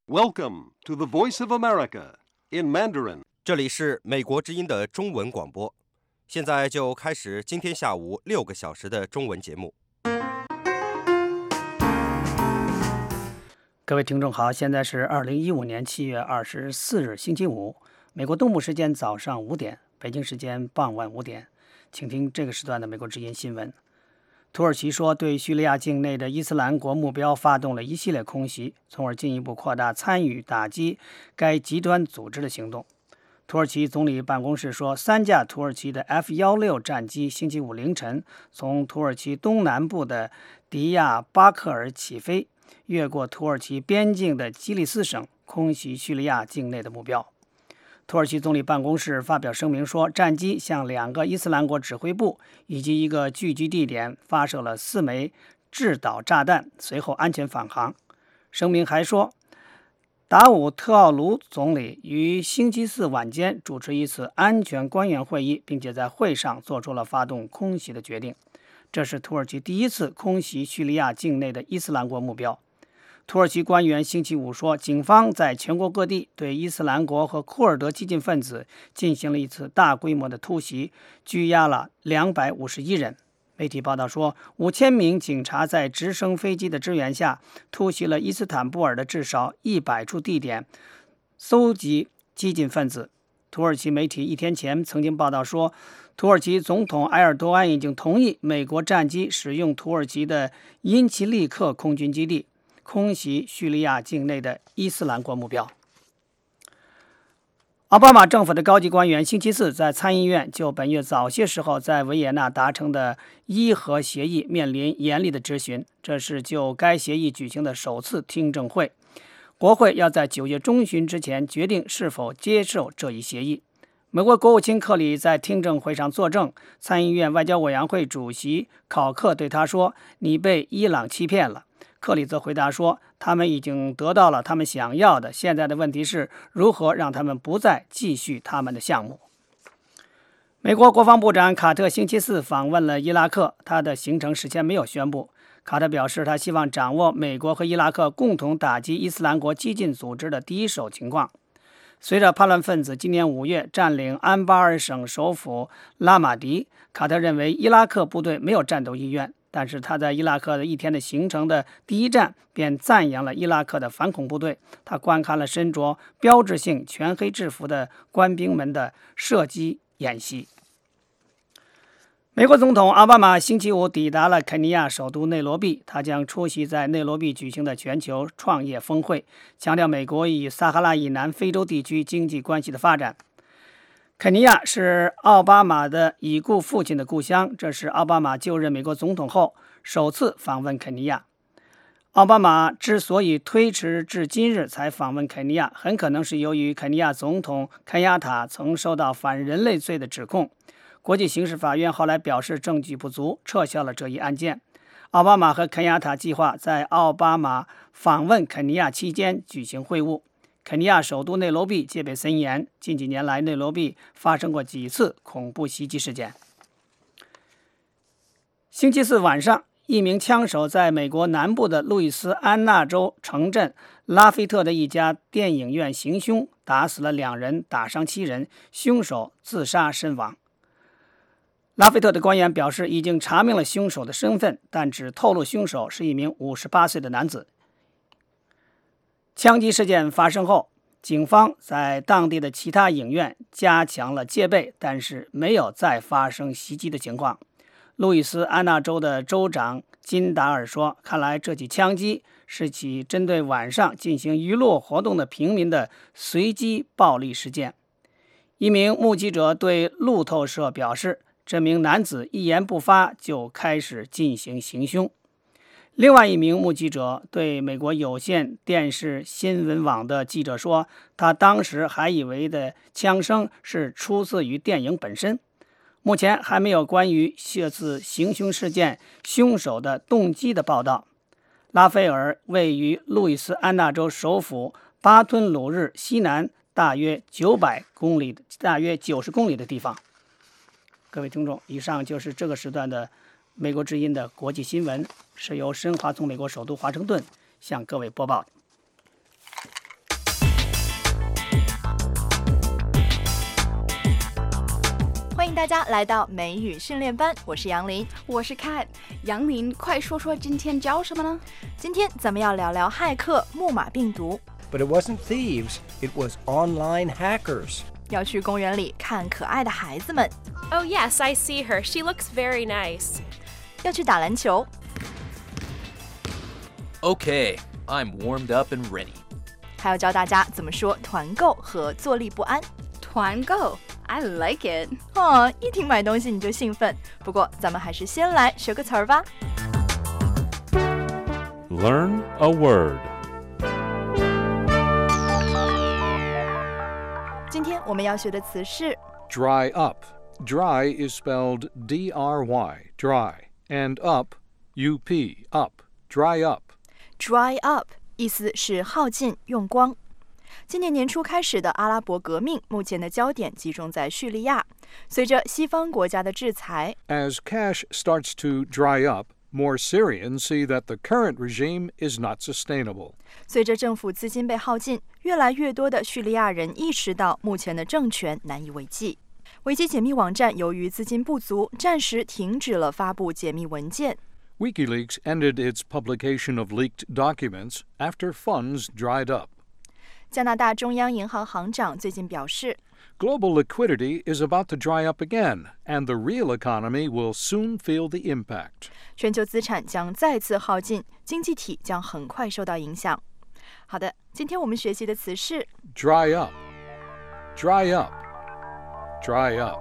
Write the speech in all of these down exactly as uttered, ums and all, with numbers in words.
Welcome to the Voice of America in Mandarin. 这里是美国之音的中文广播，现在就开始今天下午六个小时的中文节目。 各位听众好，现在是二零一五年七月二十四日星期五，美国东部时间早上五点，北京时间傍晚五点，请听这个时段的美国之音新闻。土耳其说对叙利亚境内的伊斯兰国目标发动了一系列空袭，从而进一步扩大参与打击该极端组织的行动。土耳其总理办公室说，三架土耳其的 F 十六 战机星期五凌晨从土耳其东南部的迪亚巴克尔起飞，越过土耳其边境的基利斯省，空袭叙利亚境内的目标。土耳其总理办公室发表声明说，战机向两个伊斯兰国指挥部以及一个聚居地点发射了四枚制导炸弹，随后安全返航。声明还说，达武特奥卢总理于星期四晚间主持一次安全官员会议，并且在会上做出了发动空袭的决定。这是土耳其第一次空袭叙利亚境内的伊斯兰国目标。土耳其官员星期五说，警方在全国各地对伊斯兰国和库尔德激进分子进行了一次大规模的突袭，拘押了两百五十一人。媒体报道说，五千名警察在直升飞机的支援下突袭了伊斯坦布尔的至少一百处地点，搜集激进分子。土耳其媒体一天前曾经报道说，土耳其总统埃尔多安已经同意美国战机使用土耳其的因齐利克空军基地空袭叙利亚境内的伊斯兰国目标。奥巴马政府的高级官员星期四在参议院就本月早些时候在维也纳达成的伊核协议面临严厉的质询，这是就该协议举行的首次听证会。国会要在九月中旬之前决定是否接受这一协议。美国国务卿克里在听证会上作证，参议院外交委员会主席考克对他说，你被伊朗欺骗了。克里则回答说，他们已经得到了他们想要的，现在的问题是如何让他们不再继续他们的项目。美国国防部长卡特星期四访问了伊拉克，他的行程事先没有宣布。卡特表示，他希望掌握美国和伊拉克共同打击伊斯兰国激进组织的第一手情况。随着叛乱分子今年五月占领安巴尔省首府拉马迪，卡特认为伊拉克部队没有战斗意愿，但是他在伊拉克的一天的行程的第一站便赞扬了伊拉克的反恐部队。他观看了身着标志性全黑制服的官兵们的射击演习。美国总统奥巴马星期五抵达了肯尼亚首都内罗毕，他将出席在内罗毕举行的全球创业峰会，强调美国与撒哈拉以南非洲地区经济关系的发展。肯尼亚是奥巴马的已故父亲的故乡，这是奥巴马就任美国总统后首次访问肯尼亚。奥巴马之所以推迟至今日才访问肯尼亚，很可能是由于肯尼亚总统肯亚塔曾受到反人类罪的指控。国际刑事法院后来表示证据不足，撤销了这一案件。奥巴马和肯亚塔计划在奥巴马访问肯尼亚期间举行会晤。肯尼亚首都内罗毕戒备森严，近几年来内罗毕发生过几次恐怖袭击事件。星期四晚上，一名枪手在美国南部的路易斯安那州城镇拉菲特的一家电影院行凶，打死了两人，打伤七人，凶手自杀身亡。拉菲特的官员表示，已经查明了凶手的身份，但只透露凶手是一名五十八岁的男子。枪击事件发生后，警方在当地的其他影院加强了戒备，但是没有再发生袭击的情况。路易斯安那州的州长金达尔说，看来这起枪击是起针对晚上进行娱乐活动的平民的随机暴力事件。一名目击者对路透社表示，这名男子一言不发就开始进行行凶。另外一名目击者对美国有线电视新闻网的记者说，他当时还以为的枪声是出自于电影本身。目前还没有关于这次行凶事件凶手的动机的报道。拉菲尔位于路易斯安那州首府巴吞鲁日西南大约九百公里大约九十公里的地方。各位听众，以上就是这个时段的美国之音的国际新闻，是由申华从美国首都华盛顿向各位播报的。 大家来到美语训练班，我是杨林， 我是 Kat。杨林，快说说今天教什么呢？ 今天咱们要聊聊骇客、木马病毒。 But it wasn't thieves, it was online hackers. 要去公园里看可爱的孩子们。 Oh yes, I see her. She looks very nice. 要去打篮球。 Okay, I'm warmed up and ready. 还要教大家怎么说团购和坐立不安。 团购 I like it. 哦，一听买东西你就兴奋。不过咱们还是先来学个词儿吧。 Learn a word. 今天我们要学的词是 Dry up. Dry is spelled D R Y, dry, and up, U P, up, dry up. dry up， 意思是耗尽、用光。今年年初开始的阿拉伯革命，目前的焦点集中在叙利亚。随着西方国家的制裁 As cash starts to dry up, more Syrians see that the current regime is not sustainable. 随着政府资金被耗尽，越来越多的叙利亚人意识到目前的政权难以为继。维基解密网站由于资金不足，暂时停止了发布解密文件。 WikiLeaks ended its publication of leaked documents after funds dried up. 加拿大中央银行行长最近表示 Global liquidity is about to dry up again, and the real economy will soon feel the impact. 全球资产将再次耗尽，经济体将很快受到影响。好的，今天我们学习的词是 Dry up. Dry up. Dry up.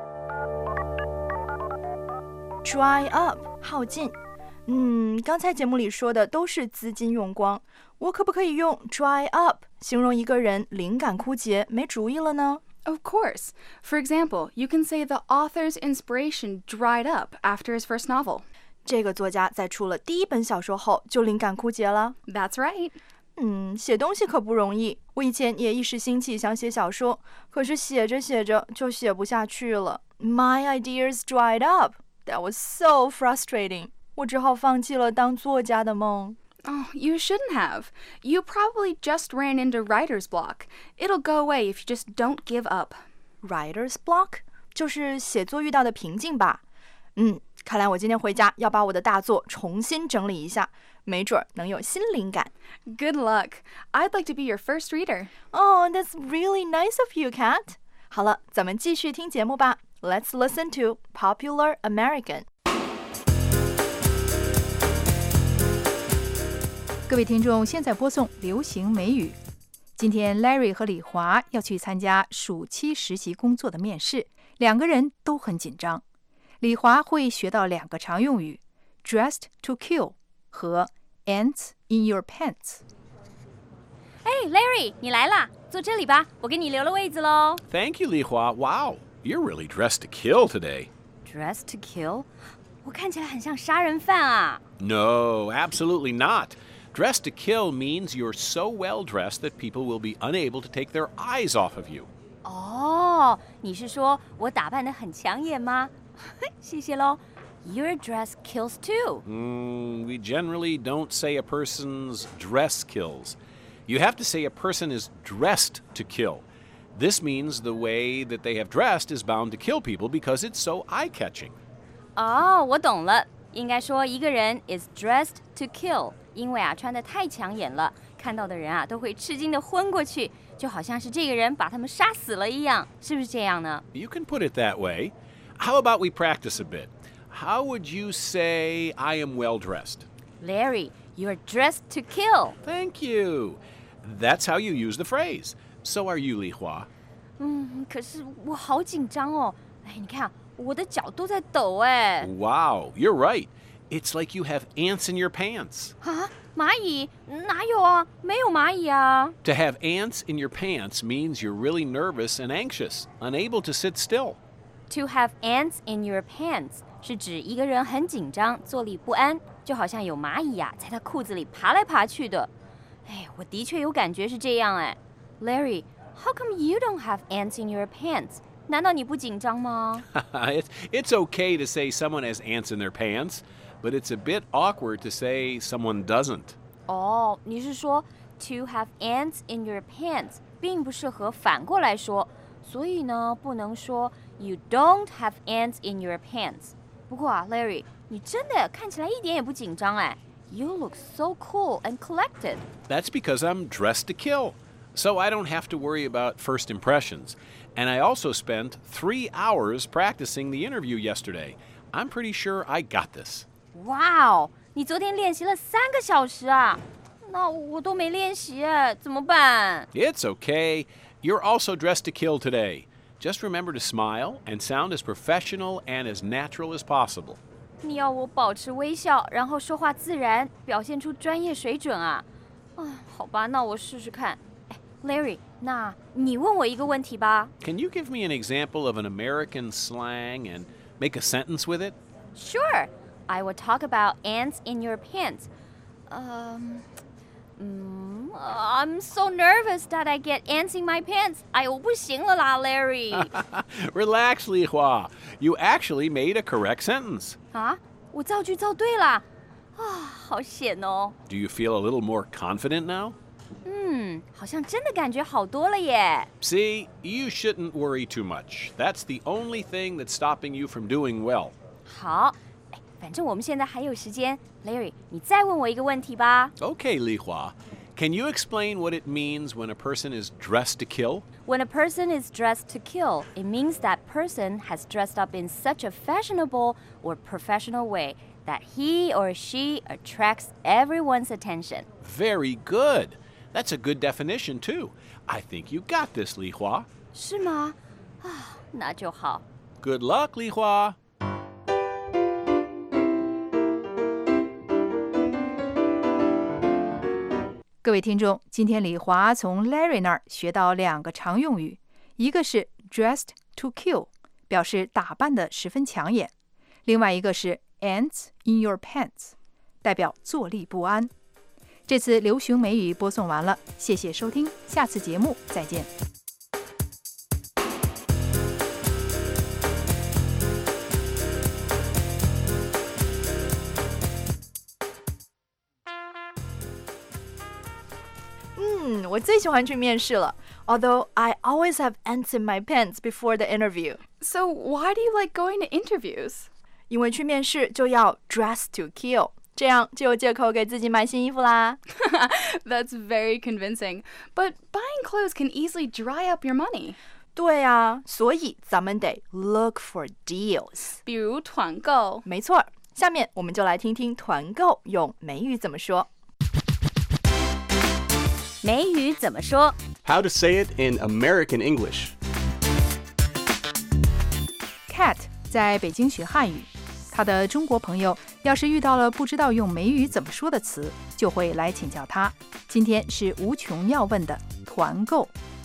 dry up 耗尽。嗯，刚才节目里说的都是资金用光，我可不可以用 dry up 形容一个人灵感枯竭、没主意了呢？ Of course. For example, you can say the author's inspiration dried up after his first novel. 这个作家在出了第一本小说后就灵感枯竭了。 That's right. 嗯，写东西可不容易。我以前也一时兴起想写小说，可是写着写着就写不下去了。My ideas dried up. That was so frustrating. 我只好放弃了当作家的梦。 Oh, you shouldn't have. You probably just ran into writer's block. It'll go away if you just don't give up. Writer's block 就是写作遇到的瓶颈吧。嗯，看来我今天回家要把我的大作重新整理一下，没准能有新灵感。 Good luck. I'd like to be your first reader. Oh, that's really nice of you, Kat. 好了，咱们继续听节目吧。Let's listen to Popular American. 各位听众，现在播送流行美语。今天 Larry 和李华要去参加暑期实习工作的面试，两个人都很紧张。李华会学到两个常用语 dressed to kill 和 ants in your pants。 哎 Larry 你来啦，坐这里吧，我给你留了位子咯。 Thank you, Li Hua. Wow, you're really dressed to kill today. Dressed to kill? 我看起来很像杀人犯啊。 No, absolutely not.Dressed to kill means you're so well dressed that people will be unable to take their eyes off of you. 哦，你是说我打扮得很抢眼吗？谢谢咯。Your dress kills too. Mm, we generally don't say a person's dress kills. You have to say a person is dressed to kill. This means the way that they have dressed is bound to kill people because it's so eye-catching. 哦，我懂了，应该说一个人 is dressed to kill。因为啊，穿得太抢眼了，看到的人啊都会吃惊地昏过去，就好像是这个人把他们杀死了一样，是不是这样呢？ You can put it that way. How about we practice a bit? How would you say I am well dressed? Larry, you're dressed to kill. Thank you. That's how you use the phrase. So are you, Li Hua. 嗯，可是我好紧张哦。哎，你看，我的脚都在抖哎。 Wow, you're right.It's like you have ants in your pants. 啊，蚂蚁？哪有啊？没有蚂蚁啊。 To have ants in your pants means you're really nervous and anxious, unable to sit still. To have ants in your pants 是指一个人很紧张，坐立不安，就好像有蚂蚁呀、啊、在他裤子里爬来爬去的。哎，我的确有感觉是这样哎。Larry, how come you don't have ants in your pants? 难道你不紧张吗？ it's, it's okay to say someone has ants in their pants.But it's a bit awkward to say someone doesn't. 哦，你是说 to have ants in your pants 并不适合反过来说， 所以呢，不能说 You don't have ants in your pants。不过啊 ，Larry， 你真的看起来一点也不紧张哎。You look so cool and collected. That's because I'm dressed to kill, so I don't have to worry about first impressions. And I also spent three hours practicing the interview yesterday. I'm pretty sure I got this. Wow， 你昨天练习了三个小时啊？那我都没练习哎，怎么办？ It's okay. You're also dressed to kill today. Just remember to smile and sound as professional and as natural as possible. 你要我保持微笑，然后说话自然，表现出专业水准啊？啊，好吧，那我试试看。哎 ，Larry， 那你问我一个问题吧。 Can you give me an example of an American slang and make a sentence with it? Sure. I will talk about ants in your pants. Um, mm, I'm so nervous that I get ants in my pants. 哎呦，不行了啦 ，Larry. Relax, Li Hua. You actually made a correct sentence. 啊，我造句造对啦。啊，好险哦。 Do you feel a little more confident now? 嗯，好像真的感觉好多了耶。 See, you shouldn't worry too much. That's the only thing that's stopping you from doing well. 好，哎，反正我们现在还有时间 ，Larry， 你再问我一个问题吧。 Okay, Li Hua. Can you explain what it means when a person is dressed to kill? When a person is dressed to kill, it means that person has dressed up in such a fashionable or professional way that he or she attracts everyone's attention. Very good. That's a good definition, too. I think you got this, Li Hua. 是吗？啊，那就好。 Good luck, Li Hua. 各位听众，今天李华从 Larry 那儿学到两个常用语，一个是 dressed to kill， 表示打扮得十分抢眼；另外一个是 ants in your pants， 代表坐立不安。这次流行美语播送完了，谢谢收听，下次节目再见。 嗯，我最喜欢去面试了。Although I always have ants in my pants before the interview. So why do you like going to interviews? 因为去面试就要 dress to kill， 这样就有借口给自己买新衣服啦。 That's very convincing. But buying clothes can easily dry up your money. 对啊，所以咱们得 look for deals。 比如团购。 没错，下面我们就来听听团购用美语怎么说。 美语怎么说 How to say it in American English. Cat 在北京学汉语，他的中国朋友要是遇到了不知道用美语怎么说的词，就会来请教他。今天是无穷要问的团购。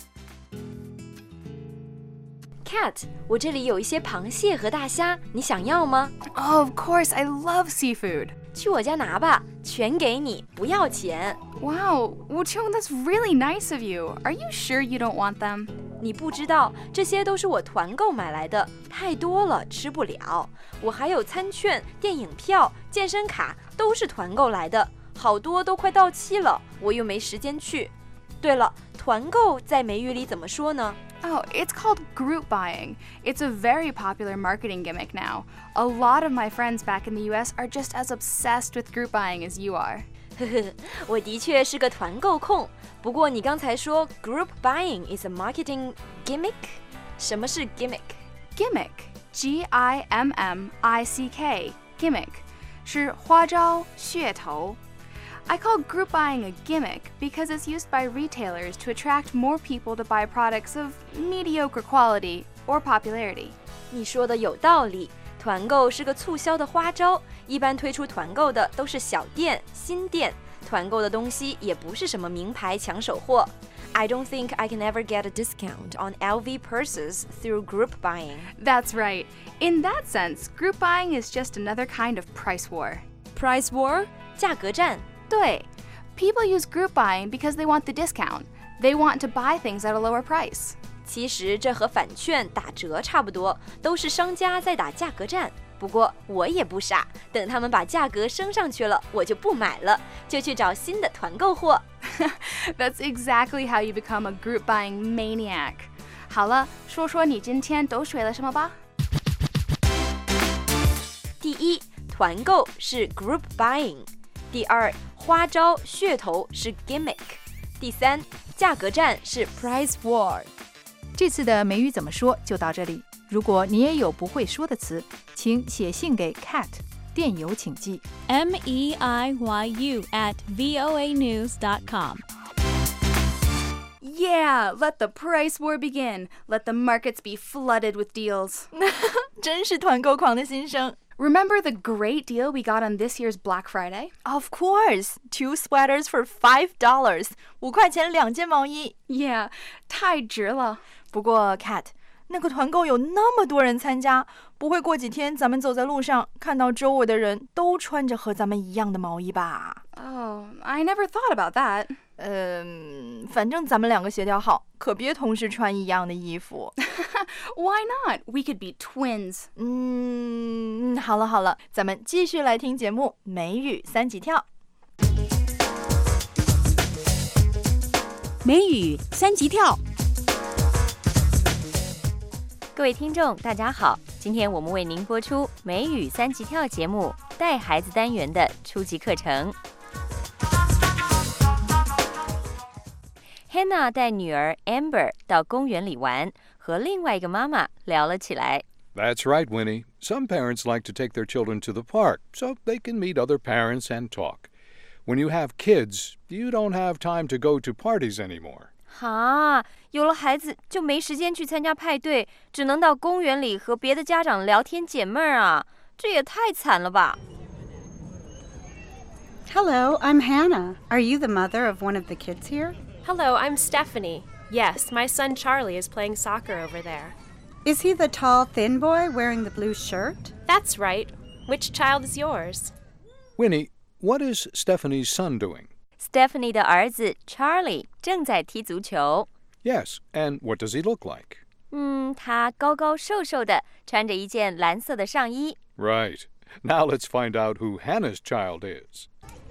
Cat， 我这里有一些螃蟹和大虾，你想要吗？ Oh, of course, I love seafood. 去我家拿吧，全给你，不要钱。 Wow, Wuchong, that's really nice of you. Are you sure you don't want them? 你不知道，这些都是我团购买来的，太多了，吃不了。我还有餐券、电影票、健身卡，都是团购来的，好多都快到期了，我又没时间去。对了，团购在美语里怎么说呢？ Oh, it's called group buying. It's a very popular marketing gimmick now. A lot of my friends back in the U S are just as obsessed with group buying as you are. 呵呵，我的确是个团购控。不过你刚才说 group buying is a marketing gimmick， 什么是 gimmick？ Gimmick, G I M M I C K, gimmick, 是花招、噱头。I call group buying a gimmick because it's used by retailers to attract more people to buy products of mediocre quality or popularity. 你说的有道理，团购是个促销的花招，一般推出团购的都是小店、新店，团购的东西也不是什么名牌抢手货。I don't think I can ever get a discount on L V purses through group buying. That's right. In that sense, group buying is just another kind of price war. Price war? 价格战。 对 People use group buying because they want the discount. They want to buy things at a lower price. 其实这和返券打折差不多，都是商家在打价格战。不过我也不傻，等他们把价格升上去了，我就不买了，就去找新的团购货。 That's exactly how you become a group buying maniac. 好了，说说你今天都学了什么吧。 第一，团购是 group buying。第二，花招噱头是 gimmick。第三，价格战是 price war。 这次的美语怎么说就到这里。如果你也有不会说的词，请写信给 Kat， 电邮请寄 m e i y u at voa news dot com。 Yeah, let the price war begin. Let the markets be flooded with deals. 真是团购狂的心声。 Remember the great deal we got on this year's Black Friday? Of course, two sweaters for five dollars. 五块钱两件毛衣。 Yeah, 太值了。 不过 Kat， 那个团购有那么多人参加，不会过几天咱们走在路上看到周围的人都穿着和咱们一样的毛衣吧？ Oh, I never thought about that. 嗯，反正咱们两个协调好，可别同时穿一样的衣服。 Why not? We could be twins. 嗯，好了好了，咱们继续来听节目《美语三级跳》。 美语三级跳。 各位听众，大家好，今天我们为您播出美语三级跳节目带孩子单元的初级课程。Hannah 带女儿 Amber 到公园里玩，和另外一个妈妈聊了起来。 That's right, Winnie. Some parents like to take their children to the park so they can meet other parents and talk. When you have kids, you don't have time to go to parties anymore. 哈，有了孩子就没时间去参加派对，只能到公园里和别的家长聊天解闷儿啊，这也太惨了吧。 Hello, I'm Hannah. Are you the mother of one of the kids here? Hello, I'm Stephanie. Yes, my son Charlie is playing soccer over there. Is he the tall, thin boy wearing the blue shirt? That's right. Which child is yours? Winnie, what is Stephanie's son doing? Stephanie 的儿子 Charlie 正在踢足球。 Yes, and what does he look like? 嗯，他高高瘦瘦的，穿着一件蓝色的上衣。 Right. Now let's find out who Hannah's child is.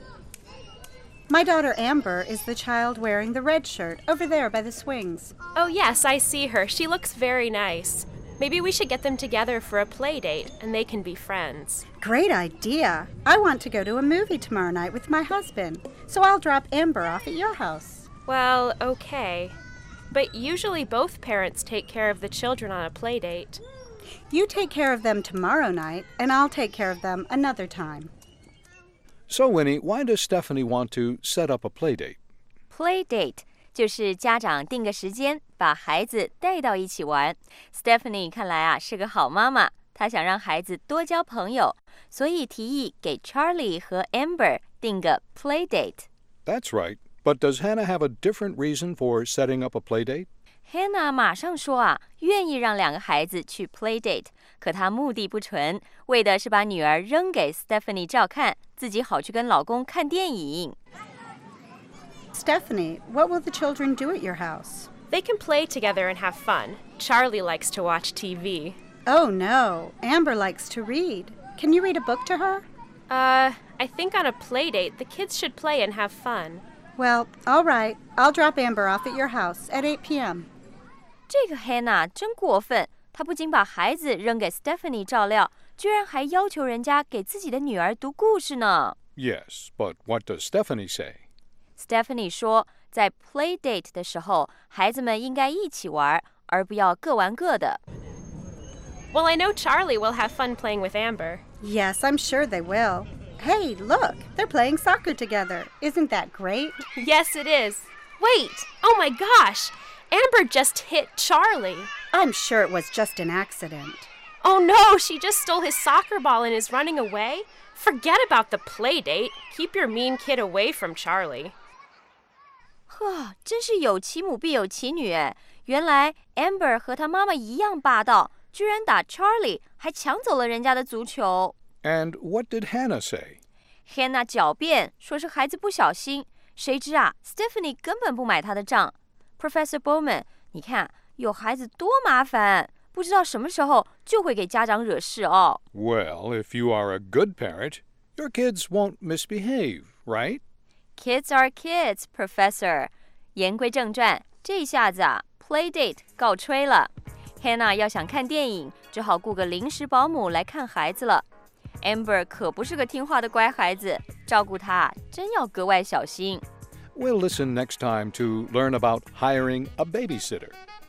My daughter Amber is the child wearing the red shirt over there by the swings. Oh, yes, I see her. She looks very nice. Maybe we should get them together for a play date, and they can be friends. Great idea. I want to go to a movie tomorrow night with my husband, so I'll drop Amber off at your house. Well, okay. But usually both parents take care of the children on a play date. You take care of them tomorrow night, and I'll take care of them another time. So, Winnie, why does Stephanie want to set up a play date? Play date 就是家长定个时间，把孩子带到一起玩。Stephanie 看来啊是个好妈妈，她想让孩子多交朋友，所以提议给 Charlie 和 Amber 定个 play date. That's right. But does Hannah have a different reason for setting up a play date? Hannah 马上说啊，愿意让两个孩子去 play date， 可她目的不纯，为的是把女儿扔给 Stephanie 照看，自己好去跟老公看电影。 Stephanie, what will the children do at your house? They can play together and have fun. Charlie likes to watch T V. Oh, no. Amber likes to read. Can you read a book to her? Uh, I think on a play date, the kids should play and have fun. Well, all right. I'll drop Amber off at your house at eight p.m. 这个 Hannah 真过分，她不仅把孩子扔给 Stephanie 照料，居然还要求人家给自己的女儿读故事呢。 Yes, but what does Stephanie say? Stephanie 说，在 play date 的时候，孩子们应该一起玩，而不要各玩各的。 Well, I know Charlie will have fun playing with Amber. Yes, I'm sure they will. Hey, look, they're playing soccer together. Isn't that great? Yes, it is. Wait! Oh my gosh! Amber just hit Charlie. I'm sure it was just an accident. Oh no, she just stole his soccer ball and is running away? Forget about the play date. Keep your mean kid away from Charlie. 呵，真是有其母必有其女哎！原来 Amber 和她妈妈一样霸道，居然打 Charlie， 还抢走了人家的足球。 And what did Hannah say? Hannah 狡辩，说是孩子不小心。谁知啊 ，Stephanie 根本不买她的账。Professor Bowman， 你看，有孩子多麻烦，不知道什么时候就会给家长惹事哦。 Well, if you are a good parent, your kids won't misbehave, right? Kids are kids, Professor. 言归正传，这下子啊 Playdate 告吹了。Hannah 要想看电影，只好雇个临时保姆来看孩子了。Amber 可不是个听话的乖孩子，照顾她真要格外小心。 We'll listen next time to learn about hiring a babysitter.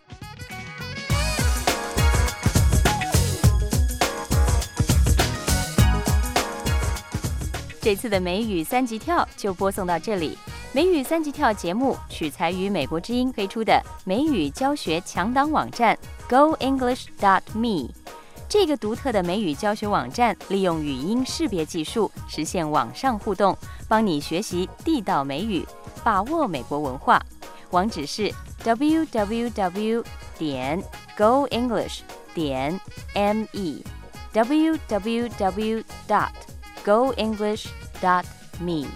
这次的美语三级跳就播送到这里。美语三级跳节目取材于美国之音推出的美语教学强档网站 go english dot me。这个独特的美语教学网站利用语音识别技术实现网上互动，帮你学习地道美语，把握美国文化。网址是 w w w 点 go english 点 me w w w dot go english dot me。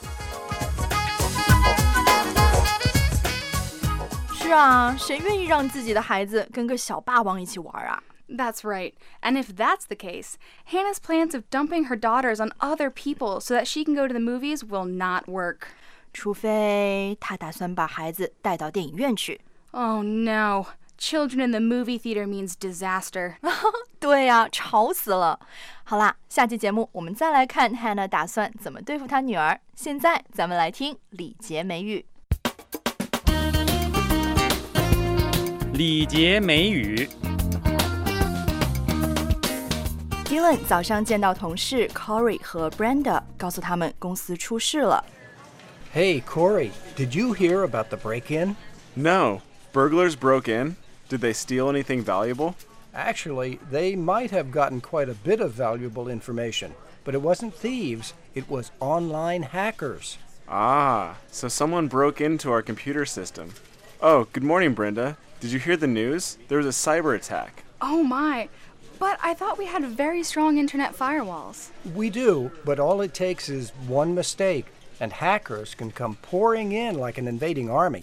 是啊，谁愿意让自己的孩子跟个小霸王一起玩啊？ That's right. And if that's the case, Hannah's plans of dumping her daughters on other people so that she can go to the movies will not work. 除非她打算把孩子带到电影院去。 Oh no. Children in the movie theater means disaster. 对呀、啊，吵死了。好啦，下期节目我们再来看 Hannah 打算怎么对付她女儿。现在咱们来听礼节美语。 礼节美语。 Dylan 早上见到同事 Corey 和 Brenda， 告诉他们公司出事了。 Hey, Corey, did you hear about the break-in? No. Burglars broke in? Did they steal anything valuable? Actually, they might have gotten quite a bit of valuable information, but it wasn't thieves, it was online hackers. Ah, so someone broke into our computer system. Oh, good morning, Brenda. Did you hear the news? There was a cyber attack. Oh my. But I thought we had very strong internet firewalls. We do, but all it takes is one mistake, and hackers can come pouring in like an invading army.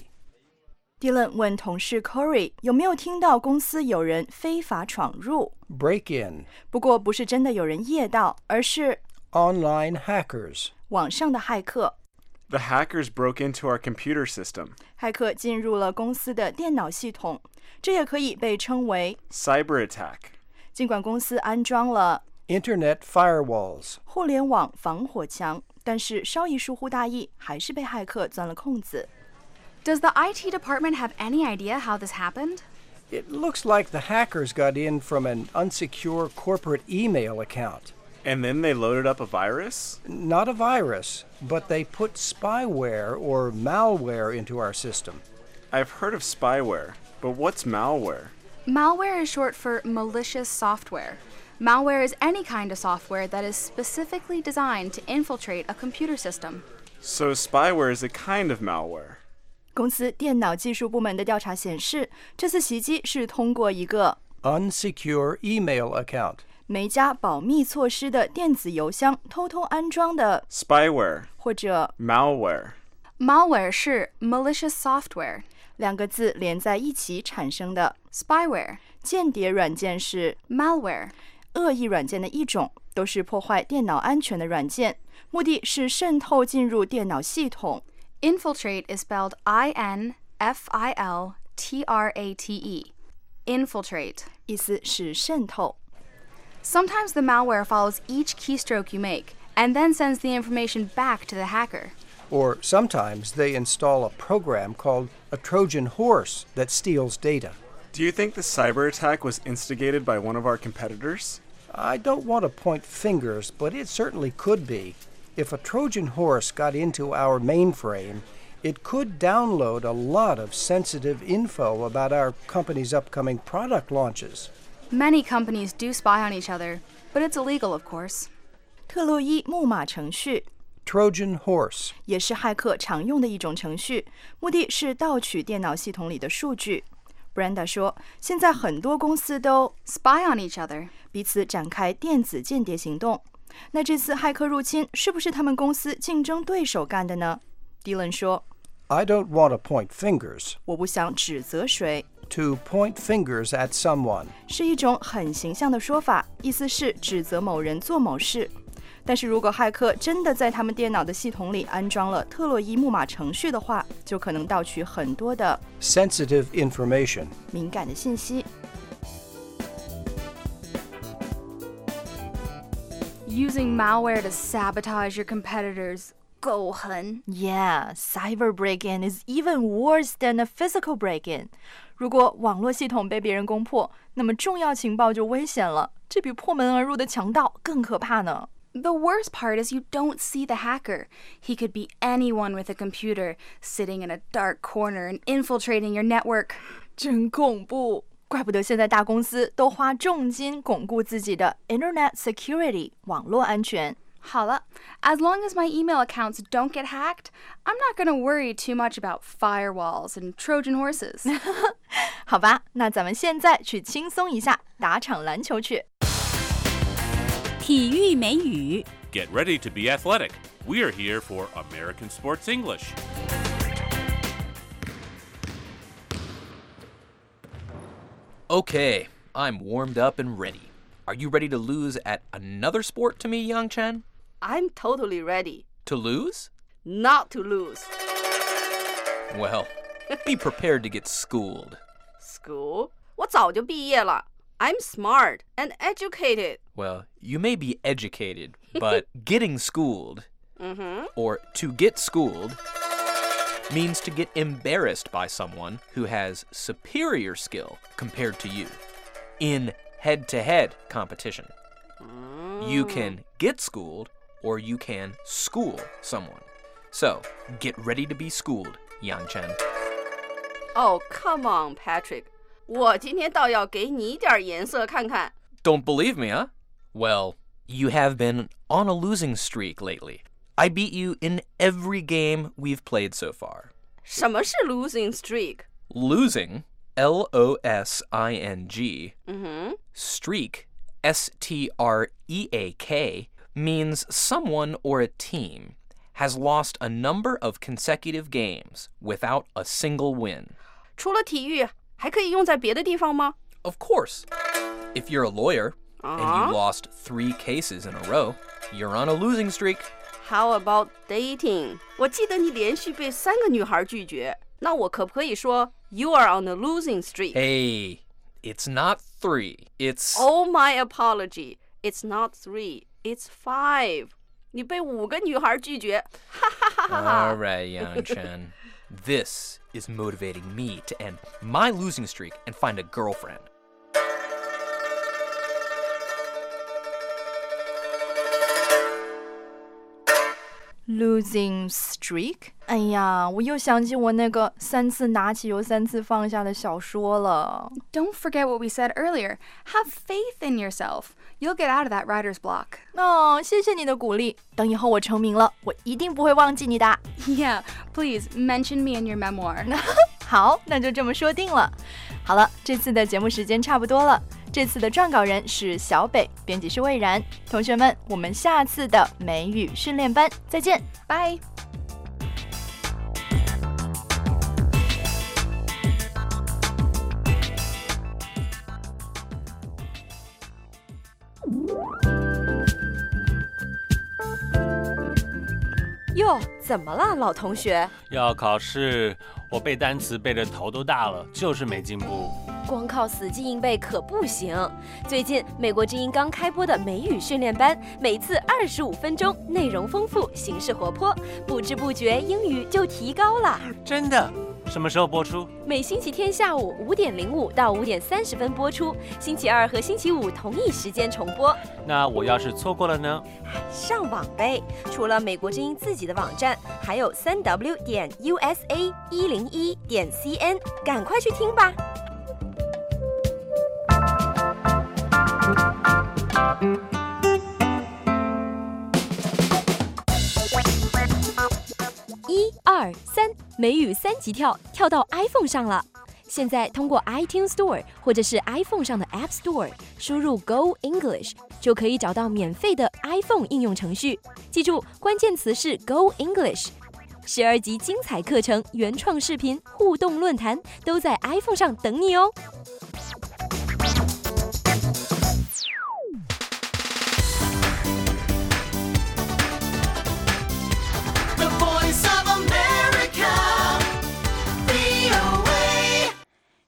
Dylan 问同事 Corey 有没有听到公司有人非法闯入 Break in. 不过不是真的有人夜盗，而是 Online hackers. 网上的骇客。 The hackers broke into our computer system. 骇客进入了公司的电脑系统，这也可以被称为 cyber attack. 尽管公司安装了 Internet firewalls. 互联网防火墙，但是稍一疏忽大意，还是被骇客钻了空子。 Does the I T department have any idea how this happened? It looks like the hackers got in from an unsecure corporate email account. And then they loaded up a virus? Not a virus, but they put spyware or malware into our system. I've heard of spyware, but what's malware? Malware is short for malicious software. Malware is any kind of software that is specifically designed to infiltrate a computer system. So spyware is a kind of malware. 公司电脑技术部门的调查显示，这次袭击是通过一个 unsecure email account 没加保密措施的电子邮箱偷偷安装的 spyware 或者 malware. Malware 是 malicious software 两个字连在一起产生的 spyware. 间谍软件是 malware. 恶意软件的一种，都是破坏电脑安全的软件，目的是渗透进入电脑系统。 Infiltrate is spelled I N F I L T R A T E. Infiltrate 意思是渗透。 Sometimes the malware follows each keystroke you make and then sends the information back to the hacker. Or sometimes they install a program called a Trojan horse that steals data. Do you think the cyber attack was instigated by one of our competitors? I don't want to point fingers, but it certainly could be. If a Trojan horse got into our mainframe, it could download a lot of sensitive info about our company's upcoming product launches. Many companies do spy on each other, but it's illegal, of course. 特洛伊木马程序 Trojan horse 也是骇客常用的一种程序，目的是盗取电脑系统里的数据。Brenda 说，现在很多公司都 spy on each other， 彼此展开电子间谍行动。那这次骇客入侵是不是他们公司竞争对手干的呢？ Dylan 说 I don't want to point fingers. 我不想指责谁。 To point fingers at someone 是一种很形象的说法，意思是指责某人做某事。 但是如果骇客真的在他们电脑的系统里安装了特洛伊木马程序的话，就可能盗取很多的 sensitive information 敏感的信息。 Using malware to sabotage your competitors. 够狠 Yeah, cyber break-in is even worse than a physical break-in. 如果网络系统被别人攻破，那么重要情报就危险了，这比破门而入的强盗更可怕呢。 The worst part is you don't see the hacker. He could be anyone with a computer, sitting in a dark corner and infiltrating your network. 真恐怖，怪不得现在大公司都花重金巩固自己的 Internet security 网络安全。 好了 as long as my email accounts don't get hacked, I'm not going to worry too much about firewalls and Trojan horses. 好吧，那咱们现在去轻松一下，打场篮球去。 体育美语 Get ready to be athletic. We are here for American Sports English. Okay, I'm warmed up and ready. Are you ready to lose at another sport to me, Yang Chen? I'm totally ready. To lose? Not to lose. Well, be prepared to get schooled. School? 我早就毕业了。I'm smart and educated. Well, you may be educated, but getting schooled, mm-hmm. or to get schooled, means to get embarrassed by someone who has superior skill compared to you in head-to-head competition. Mm. You can get schooled, or you can school someone. So, get ready to be schooled, Yang Chen. Oh, come on, Patrick. 我今天倒要给你点颜色看看。 Don't believe me, huh? Well, you have been on a losing streak lately. I beat you in every game we've played so far. 什么是 losing streak? Losing, L O S I N G, mm-hmm. streak, S T R E A K, means someone or a team has lost a number of consecutive games without a single win. 除了体育，还可以用在别的地方吗？ Of course. If you're a lawyer uh-huh. and you lost three cases in a row, you're on a losing streak. How about dating? 我记得你连续被三个女孩拒绝，那我可不可以说 you are on a losing streak? Hey, it's not three. It's... Oh, my apology. It's not three. It's five. 你被五个女孩拒绝，哈哈哈哈哈。 All right, Yang Chen. This is motivating me to end my losing streak and find a girlfriend. Losing streak? 哎呀，我又想起我那个三次拿起又三次放下的小说了。 Don't forget what we said earlier. Have faith in yourself. You'll get out of that writer's block. 哦，谢谢你的鼓励。等以后我成名了，我一定不会忘记你的。 Yeah, please mention me in your memoir. 好，那就这么说定了。好了，这次的节目时间差不多了。这次的撰稿人是小北，编辑是魏然。同学们，我们下次的美语训练班再见， 拜。 哟，怎么了，老同学？ 要考试，我背单词背得头都大了，就是没进步。 光靠死记硬背可不行。最近美国之音刚开播的美语训练班，每次二十五分钟，内容丰富，形式活泼，不知不觉英语就提高了。 真的？什么时候播出？ 每星期天下午五点零五到五点三十分播出，星期二和星期五同一时间重播。 那我要是错过了呢？ 上网呗！除了美国之音自己的网站，还有三 w 点 u s a 一零一点 c n， 赶快去听吧。一二三，美语三级跳，跳到 iPhone 上了。现在通过 iTunes Store 或者是 iPhone 上的 App Store 输入 Go English， 就可以找到免费的 iPhone 应用程序。记住，关键词是 Go English。十二集精彩课程、原创视频、互动论坛都在 iPhone 上等你哦。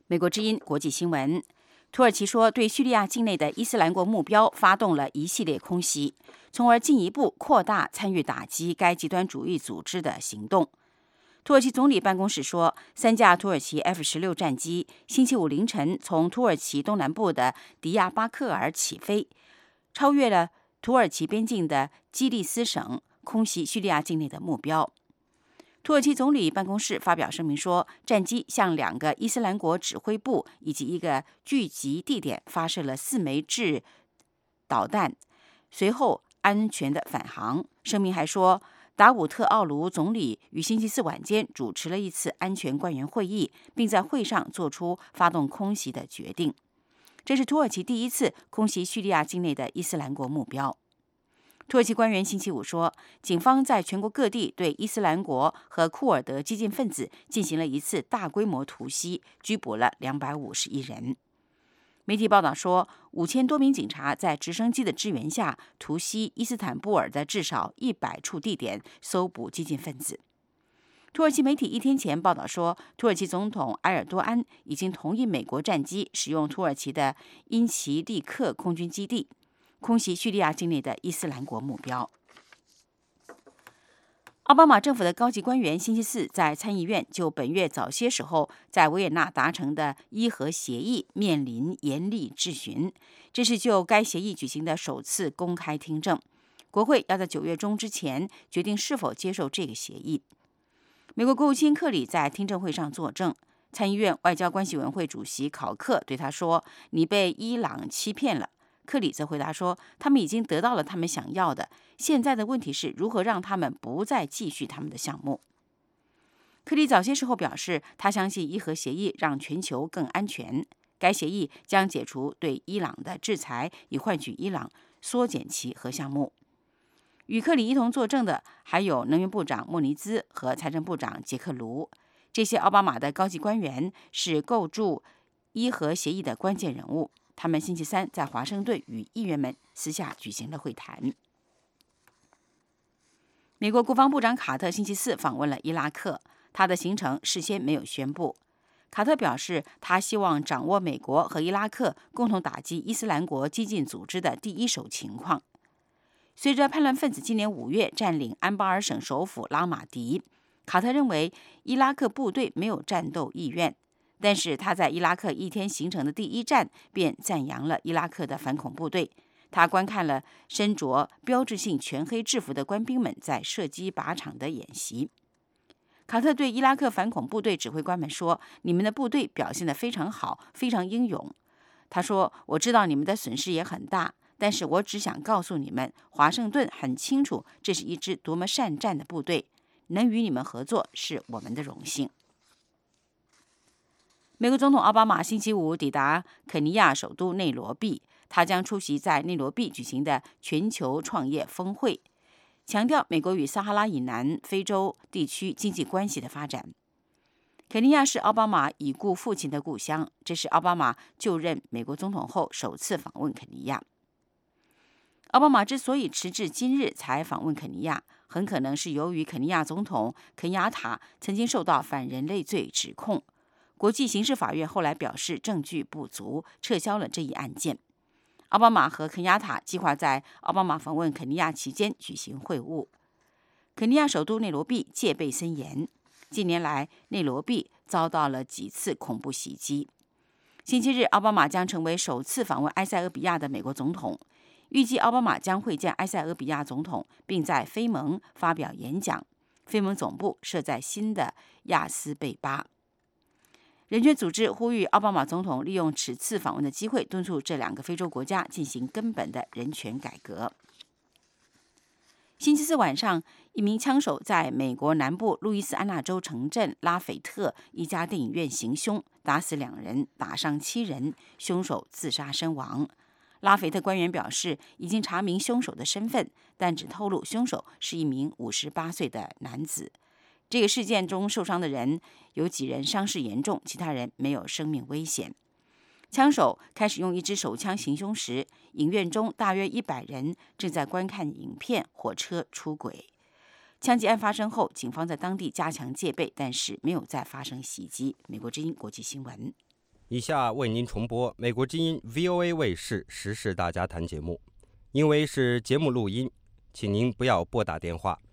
美国之音国际新闻：土耳其说对叙利亚境内的伊斯兰国目标发动了一系列空袭，从而进一步扩大参与打击该极端主义组织的行动。土耳其总理办公室说，三架土耳其 F 十六 战机星期五凌晨从土耳其东南部的迪亚巴克尔起飞，超越了土耳其边境的基利斯省，空袭叙利亚境内的目标。土耳其总理办公室发表声明说，战机向两个伊斯兰国指挥部以及一个聚集地点发射了四枚制导弹，随后安全的返航。声明还说，达武特奥卢总理于星期四晚间主持了一次安全官员会议，并在会上做出发动空袭的决定。这是土耳其第一次空袭叙利亚境内的伊斯兰国目标。土耳其官员星期五说，警方在全国各地对伊斯兰国和库尔德激进分子进行了一次大规模突袭，拘捕了两百五十一人。媒体报道说，五千多名警察在直升机的支援下突袭伊斯坦布尔的至少一百处地点，搜捕激进分子。土耳其媒体一天前报道说，土耳其总统埃尔多安已经同意美国战机使用土耳其的因齐利克空军基地，空袭叙利亚境内的伊斯兰国目标。奥巴马政府的高级官员星期四在参议院就本月早些时候在维也纳达成的伊核协议面临严厉质询，这是就该协议举行的首次公开听证。国会要在九月中之前决定是否接受这个协议。美国国务卿克里在听证会上作证，参议院外交关系委员会主席考克对他说：“你被伊朗欺骗了。”克里则回答说，他们已经得到了他们想要的，现在的问题是如何让他们不再继续他们的项目。克里早些时候表示，他相信伊核协议让全球更安全，该协议将解除对伊朗的制裁，以换取伊朗缩减其核项目。与克里一同作证的还有能源部长莫尼兹和财政部长杰克卢，这些奥巴马的高级官员是构筑伊核协议的关键人物。他们星期三在华盛顿与议员们私下举行了会谈。美国国防部长卡特星期四访问了伊拉克，他的行程事先没有宣布。卡特表示，他希望掌握美国和伊拉克共同打击伊斯兰国激进组织的第一手情况。随着叛乱分子今年五月占领安巴尔省首府拉马迪，卡特认为伊拉克部队没有战斗意愿。但是他在伊拉克一天行程的第一站便赞扬了伊拉克的反恐部队。他观看了身着标志性全黑制服的官兵们在射击靶场的演习。卡特对伊拉克反恐部队指挥官们说：“你们的部队表现得非常好，非常英勇。”他说：“我知道你们的损失也很大，但是我只想告诉你们，华盛顿很清楚这是一支多么善战的部队，能与你们合作是我们的荣幸。”美国总统奥巴马星期五抵达肯尼亚首都内罗毕，他将出席在内罗毕举行的全球创业峰会，强调美国与撒哈拉以南非洲地区经济关系的发展。肯尼亚是奥巴马已故父亲的故乡，这是奥巴马就任美国总统后首次访问肯尼亚。奥巴马之所以迟至今日才访问肯尼亚，很可能是由于肯尼亚总统肯雅塔曾经受到反人类罪指控。国际刑事法院后来表示证据不足，撤销了这一案件。奥巴马和肯雅塔计划在奥巴马访问肯尼亚期间举行会晤。肯尼亚首都内罗毕戒备森严，近年来内罗毕遭到了几次恐怖袭击。星期日，奥巴马将成为首次访问埃塞俄比亚的美国总统。预计奥巴马将会见埃塞俄比亚总统，并在非盟发表演讲。非盟总部设在新的亚斯贝巴。人权组织呼吁奥巴马总统利用此次访问的机会，敦促这两个非洲国家进行根本的人权改革。星期四晚上，一名枪手在美国南部路易斯安那州城镇拉斐特一家电影院行凶，打死两人，打伤七人，凶手自杀身亡。拉斐特官员表示，已经查明凶手的身份，但只透露凶手是一名五十八岁的男子。这个事件中受伤的人有几人伤势严重，其他人没有生命危险。枪手开始用一支手枪行凶时，影院中大约一百人正在观看影片《火车出轨》。枪击案发生后，警方在当地加强戒备，但是没有再发生袭击。美国之音国际新闻。 以下为您重播美国之音 V O A 卫视时事大家谈节目，因为是节目录音，请您不要拨打电话。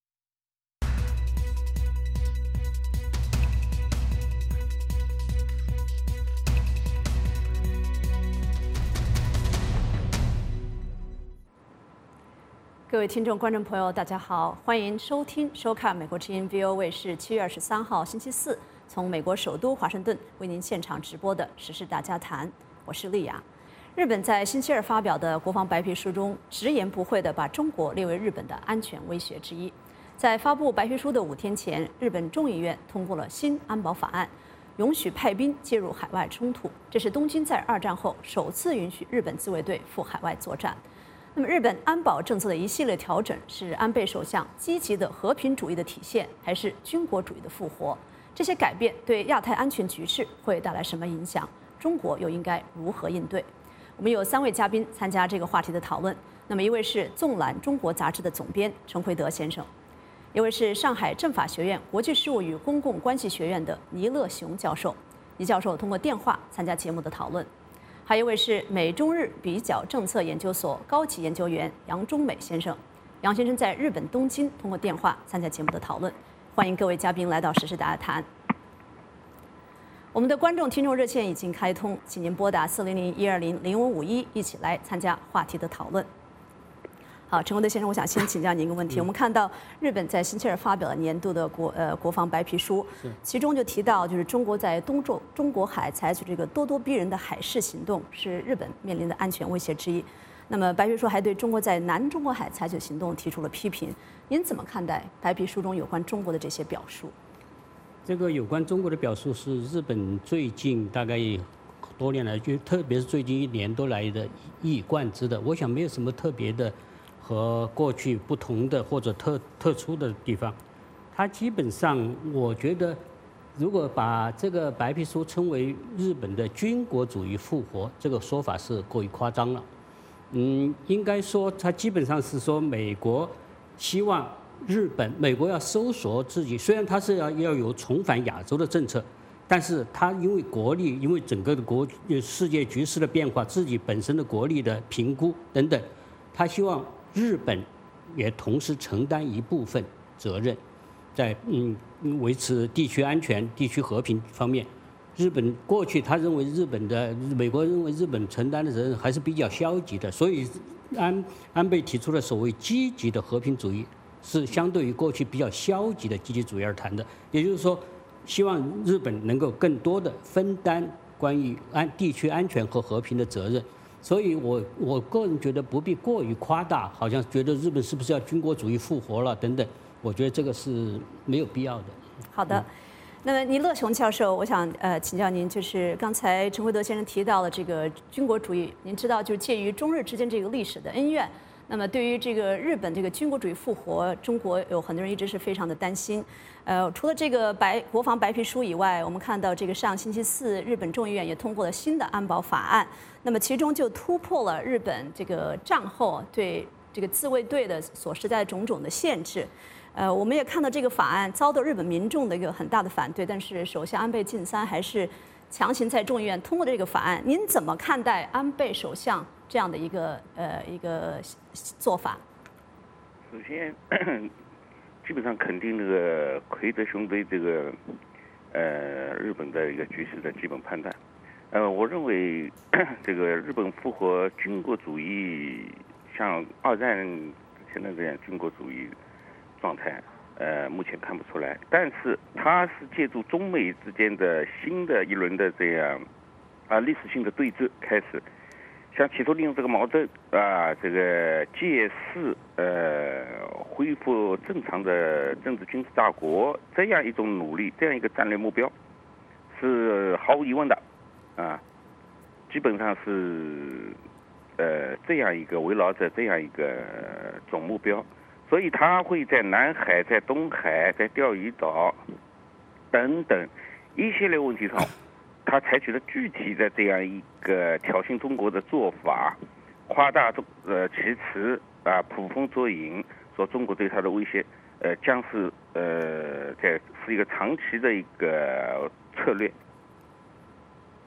各位听众、观众朋友，大家好，欢迎收听、收看美国之音 V O A 卫视七月二十三号星期四从美国首都华盛顿为您现场直播的时事大家谈，我是丽雅。日本在星期二发表的国防白皮书中，直言不讳地把中国列为日本的安全威胁之一。在发布白皮书的五天前，日本众议院通过了新安保法案，允许派兵介入海外冲突，这是东京在二战后首次允许日本自卫队赴海外作战。那么，日本安保政策的一系列调整是安倍首相积极的和平主义的体现，还是军国主义的复活？这些改变对亚太安全局势会带来什么影响？中国又应该如何应对？我们有三位嘉宾参加这个话题的讨论。那么，一位是《纵览中国》杂志的总编陈奎德先生，一位是上海政法学院国际事务与公共关系学院的倪乐雄教授。倪教授通过电话参加节目的讨论。还有一位是美中日比较政策研究所高级研究员杨忠美先生。杨先生在日本东京通过电话参加节目的讨论。欢迎各位嘉宾来到时事大家谈。我们的观众听众热线已经开通，请您拨打四零零一二零零五五一，一起来参加话题的讨论。好，陈国德先生，我想先请教您一个问题。嗯、我们看到日本在星期二发表了年度的国呃国防白皮书，其中就提到，就是中国在东中中国海采取这个咄咄逼人的海事行动，是日本面临的安全威胁之一。那么白皮书还对中国在南中国海采取行动提出了批评。您怎么看待白皮书中有关中国的这些表述？ 这个有关中国的表述是日本最近大概多年来，就特别是最近一年多来的一以贯之的。我想没有什么特别的和过去不同的或者特特殊的地方。它基本上，我觉得，如果把这个白皮书称为日本的军国主义复活，这个说法是过于夸张了。嗯，应该说，它基本上是说美国希望日本，美国要收缩自己，虽然它是要要有重返亚洲的政策，但是它因为国力，因为整个的国世界局势的变化，自己本身的国力的评估等等，他希望日本也同时承担一部分责任，在嗯维持地区安全、地区和平方面。日本过去他认为日本的美国认为日本承担的责任还是比较消极的，所以安安倍提出了所谓积极的和平主义，是相对于过去比较消极的积极主义而谈的。也就是说，希望日本能够更多的分担关于安地区安全和和平的责任。所以我我个人觉得不必过于夸大，好像觉得日本是不是要军国主义复活了等等，我觉得这个是没有必要的。 好的。嗯，那么倪乐雄教授，我想呃请教您，就是刚才陈奎德先生提到了这个军国主义，您知道就是介于中日之间这个历史的恩怨。那么对于这个日本这个军国主义复活，中国有很多人一直是非常的担心。呃，除了这个白国防白皮书以外，我们看到这个上星期四日本众议院也通过了新的安保法案，那么其中就突破了日本这个战后对这个自卫队的所施加的种种的限制。呃，我们也看到这个法案遭到日本民众的一个很大的反对，但是首相安倍晋三还是强行在众议院通过这个法案。您怎么看待安倍首相这样的一个呃一个做法？ 首先，基本上肯定这个奎德兄对这个呃日本的一个局势的基本判断。呃，我认为这个日本复活军国主义，像二战之前的这样军国主义状态，呃，目前看不出来。但是它是借助中美之间的新的一轮的这样啊历史性的对峙开始，像企图利用这个矛盾啊，这个借势呃恢复正常的政治军事大国这样一种努力，这样一个战略目标，是毫无疑问的啊，基本上是呃这样一个围绕着这样一个总目标。所以他会在南海、在东海、在钓鱼岛等等一系列问题上，他采取了具体的这样一个挑衅中国的做法，夸大中呃其词啊，捕风捉影，说中国对他的威胁，呃，将是呃在是一个长期的一个策略。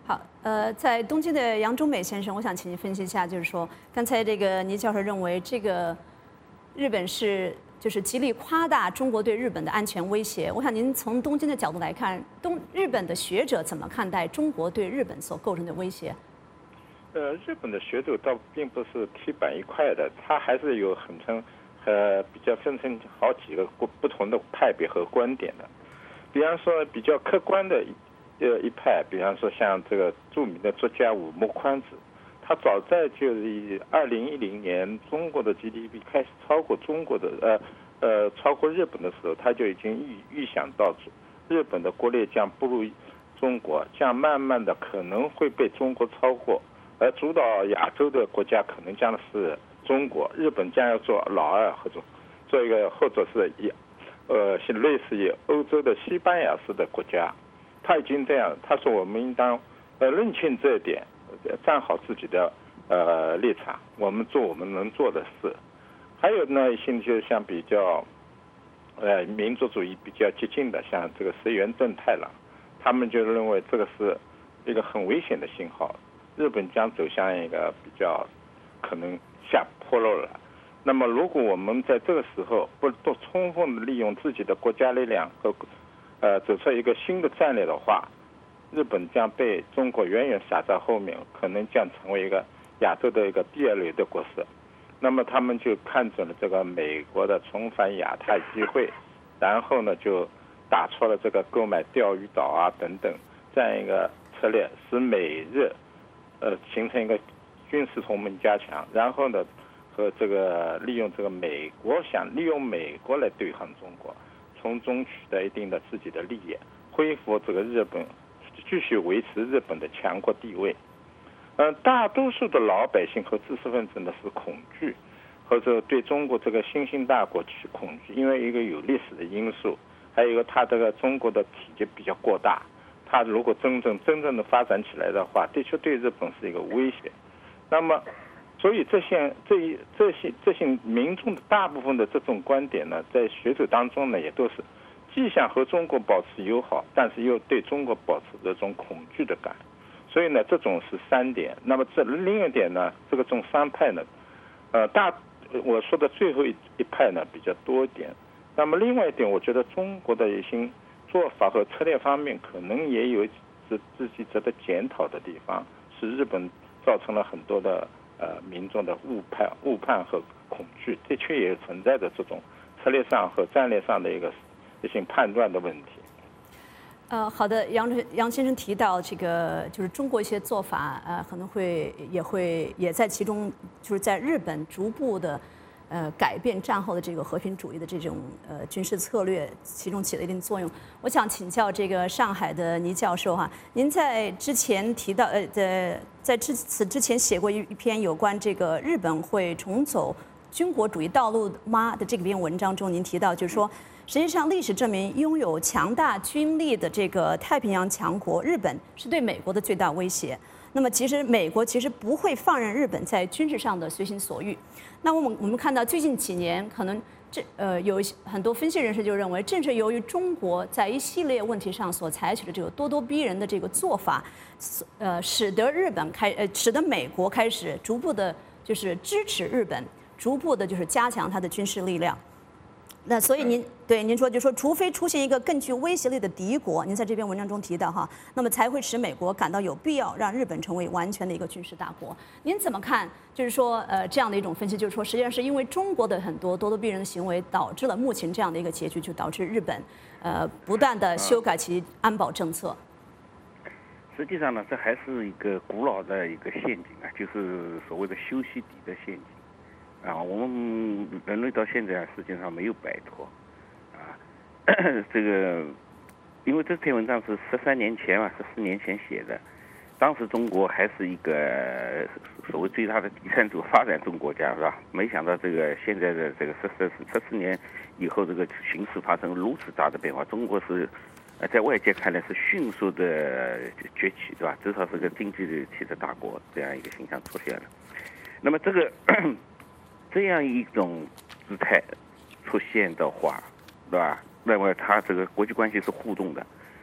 好，呃，在东京的杨中美先生，我想请您分析一下，就是说，刚才这个倪教授认为这个日本是就是极力夸大中国对日本的安全威胁。我想您从东京的角度来看，东日本的学者怎么看待中国对日本所构成的威胁？ 呃，日本的学者倒并不是铁板一块的，他还是有很成呃比较分成好几个不不同的派别和观点的。比方说比较客观的。呃，一派，比方说像这个著名的作家武木宽子，他早在就是二零一零年中国的 G D P 开始超过中国的呃呃超过日本的时候，他就已经预预想到日本的国力将步入中国，将慢慢的可能会被中国超过，而主导亚洲的国家可能将是中国，日本将要做老二或者做一个或者是以呃是类似于欧洲的西班牙式的国家。他已经这样，他说我们应当呃认清这一点，站好自己的呃立场，我们做我们能做的事。还有呢，一些就像比较呃民族主义比较激进的，像这个石原正太郎，他们就认为这个是一个很危险的信号，日本将走向一个比较可能下坡路了。那么，如果我们在这个时候不多充分的利用自己的国家力量和呃，走出一个新的战略的话，日本将被中国远远撒在后面，可能将成为一个亚洲的一个第二流的国色。那么他们就看准了这个美国的重返亚太机会，然后呢就打出了这个购买钓鱼岛啊等等这样一个策略，使美日呃形成一个军事同盟加强，然后呢和这个利用这个美国想利用美国来对抗中国。从中取得一定的自己的利益，恢复这个日本，继续维持日本的强国地位。呃，大多数的老百姓和知识分子呢是恐惧，或者对中国这个新兴大国起恐惧，因为一个有历史的因素，还有一个它这个中国的体积比较过大，它如果真正真正的发展起来的话，的确对日本是一个威胁。那么。所以这些这一这些这些民众的大部分的这种观点呢，在学者当中呢，也都是既想和中国保持友好，但是又对中国保持这种恐惧的感。所以呢，这种是三点。那么这另一点呢，这个种三派呢，呃，大我说的最后一一派呢比较多一点。那么另外一点，我觉得中国的一些做法和策略方面，可能也有自自己值得检讨的地方，是日本造成了很多的。呃，民众的误判、误判和恐惧，的确也存在着这种策略上和战略上的一个一些判断的问题。 呃，好的，杨杨先生提到这个，就是中国一些做法，呃，可能会也会也在其中，就是在日本逐步的。呃，改变战后的这个和平主义的这种呃军事策略，其中起了一定作用。我想请教这个上海的倪教授哈，您在之前提到呃在在之此之前写过一一篇有关这个日本会重走军国主义道路吗的这篇文章中，您提到就是说，实际上历史证明，拥有强大军力的这个太平洋强国日本是对美国的最大威胁。那么其实美国其实不会放任日本在军事上的随心所欲。那我们我们看到最近几年，可能这呃有很多分析人士就认为，正是由于中国在一系列问题上所采取的这个咄咄逼人的这个做法，呃，使得日本开呃使得美国开始逐步的就是支持日本，逐步的就是加强它的军事力量。那所以您对您说，就说除非出现一个更具威胁力的敌国，您在这篇文章中提到哈，那么才会使美国感到有必要让日本成为完全的一个军事大国。您怎么看？就是说，呃，这样的一种分析，就是说，实际上是因为中国的很多咄咄逼人的行为，导致了目前这样的一个结局，就导致日本，呃，不断的修改其安保政策。 实际上呢，这还是一个古老的一个陷阱啊，就是所谓的修昔底的陷阱。啊，我们人类到现在实际上没有摆脱，啊，这个，因为这篇文章是十三年前嘛，十四年前写的，当时中国还是一个所谓最大的第三组发展中国家，是吧？没想到这个现在的这个十十十四年以后，这个形势发生如此大的变化，中国是，呃，在外界看来是迅速的崛起，对吧？至少是个经济体的大国，这样一个形象出现了。那么这个。这样一种姿态出现的话，对吧？那么它这个国际关系是互动的，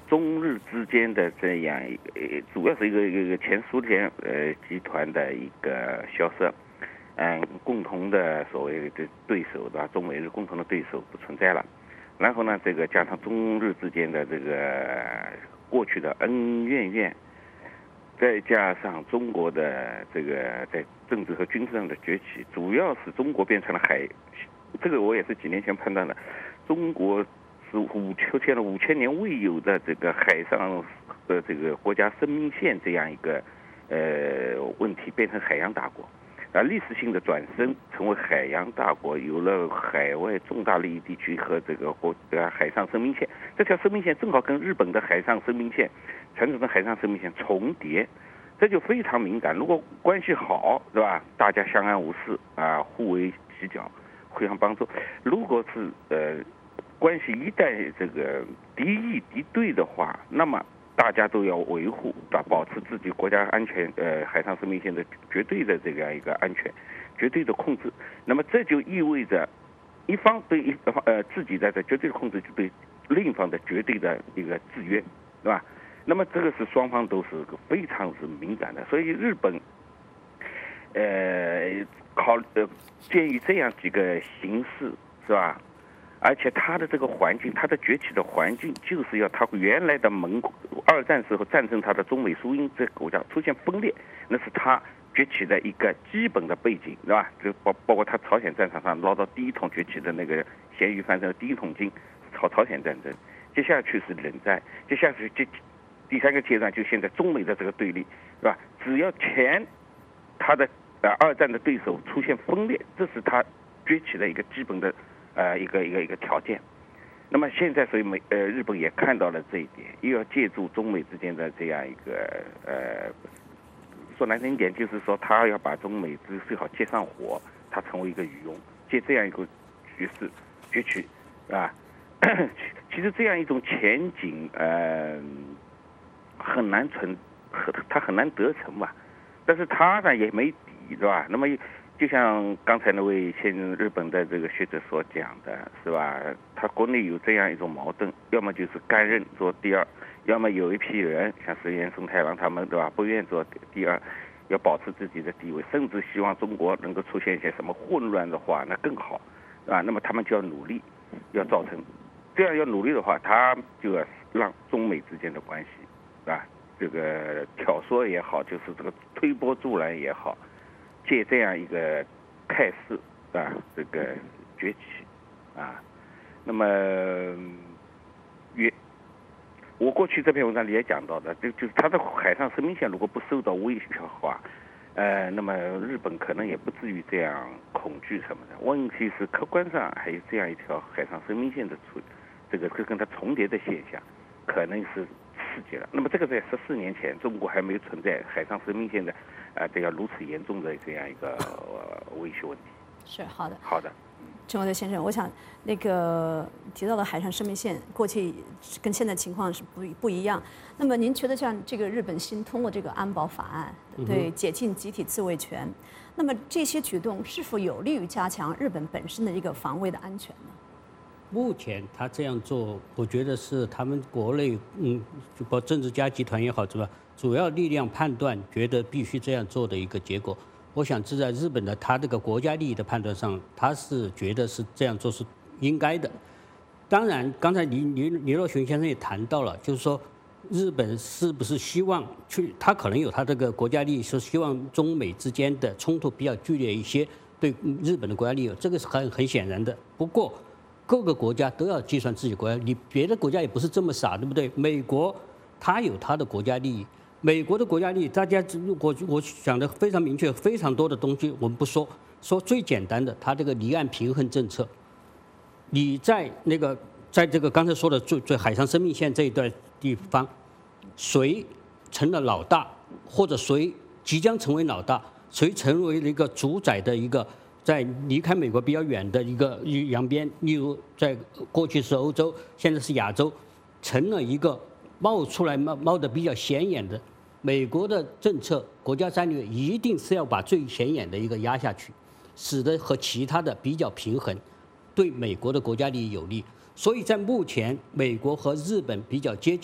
中日之间的这样一个，主要是一个一个前苏联呃集团的一个消失，嗯，共同的所谓的对手对吧？中美日共同的对手不存在了。然后呢，这个加上中日之间的这个过去的恩恩怨怨，再加上中国的这个在政治和军事上的崛起，主要是中国变成了海，这个我也是几年前判断的，中国是五出现了五千年未有的这个海上的这个国家生命线这样一个呃问题，变成海洋大国。啊，历史性的转身成为海洋大国，有了海外重大利益地区和这个国呃海上生命线，这条生命线正好跟日本的海上生命线、传统的海上生命线重叠，这就非常敏感。如果关系好，对吧？大家相安无事啊，互为犄角，互相帮助。如果是呃关系一旦这个敌意敌对的话，那么大家都要维护，保保持自己国家安全，呃，海上生命线的绝对的这样一个安全，绝对的控制。那么这就意味着，一方对一方呃自己的这绝对的控制，就对另一方的绝对的一个制约，对吧？那么这个是双方都是非常是敏感的，所以日本，呃，考呃鉴于这样几个形势，是吧？而且它的这个环境，它的崛起的环境，就是要它原来的盟国二战时候战胜它的中美苏英这个国家出现分裂，那是它崛起的一个基本的背景，对吧？就包包括它朝鲜战场上捞到第一桶崛起的那个咸鱼翻身的第一桶金，朝朝鲜战争，接下去是冷战，接下去这第三个阶段就现在中美的这个对立，是吧？只要前它的呃二战的对手出现分裂，这是它崛起的一个基本的。呃，一个一个一个条件。那么现在，所以美呃日本也看到了这一点，又要借助中美之间的这样一个呃，说难听一点，就是说他要把中美之最好接上火，他成为一个羽绒，借这样一个局势崛起，啊，其实这样一种前景，呃，很难存，很他很难得逞吧。但是他呢也没底，对吧？那么。就像刚才那位现日本的这个学者所讲的，是吧？他国内有这样一种矛盾，要么就是甘任做第二，要么有一批人像石原松太郎他们，对吧？不愿做第二，要保持自己的地位，甚至希望中国能够出现一些什么混乱的话，那更好，啊，那么他们就要努力，要造成这样要努力的话，他就要让中美之间的关系，啊，这个挑唆也好，就是这个推波助澜也好。借这样一个态势啊，这个崛起啊，那么也我过去这篇文章里也讲到的，就就是它的海上生命线如果不受到威胁的话，呃，那么日本可能也不至于这样恐惧什么的。问题是客观上还有这样一条海上生命线的出，这个跟它重叠的现象，可能是刺激了。那么这个在十四年前，中国还没有存在海上生命线的。啊，这样如此严重的这样一个、呃、危险问题。 是好的， 好的。 陈国德先生，我想那个提到的海上生命线，过去跟现在情况是不不一样。那么您觉得像这个日本新通过这个安保法案，对解禁集体自卫权，嗯、那么这些举动是否有利于加强日本本身的一个防卫的安全呢？ 目前他这样做，我觉得是他们国内，嗯，就包括政治家集团也好，是吧？主要力量判断觉得必须这样做的一个结果。我想是在日本的他这个国家利益的判断上，他是觉得是这样做是应该的。当然，刚才李李李若群先生也谈到了，就是说日本是不是希望去，他可能有他这个国家利益，是希望中美之间的冲突比较剧烈一些，对日本的国家利益，这个是很很显然的。不过各个国家都要计算自己国家，你别的国家也不是这么傻，对不对？美国他有他的国家利益。美国的国家利益，大家我我想的非常明确，非常多的东西我们不说，说最简单的，它这个离岸平衡政策，你在那个在这个刚才说的最最海上生命线这一段地方，谁成了老大，或者谁即将成为老大，谁成为了一个主宰的一个在离开美国比较远的一个洋边，例如在过去是欧洲，现在是亚洲，成了一个冒出来冒冒的比较显眼的。美国的政策、国家战略一定是要把最显眼的一个压下去，使得和其他的比较平衡，对美国的国家利益有利。所以在目前，美国和日本比较接近，